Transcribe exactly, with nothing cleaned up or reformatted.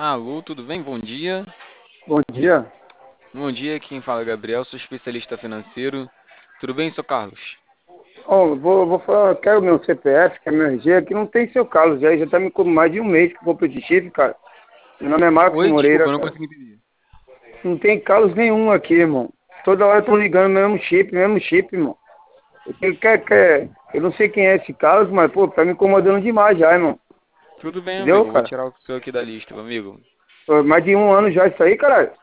Alô, tudo bem? Bom dia. Bom dia. Bom dia, quem fala é Gabriel, sou especialista financeiro. Tudo bem, seu Carlos? Ó, vou, vou falar, quero meu C P F, que é meu R G, aqui não tem seu Carlos, já, já tá me com mais de um mês que eu comprei esse chip, cara. Meu nome é Marcos Oi, desculpa, Moreira, eu não cara. consegui entender. Não tem Carlos nenhum aqui, irmão. Toda hora eu tô ligando, mesmo chip, mesmo chip, irmão. Eu, quer, quer, eu não sei quem é esse Carlos, mas, pô, tá me incomodando demais já, irmão. Tudo bem, Entendeu, amigo, vou cara? tirar o seu aqui da lista, meu amigo. Pô, mais de um ano já isso aí, caralho.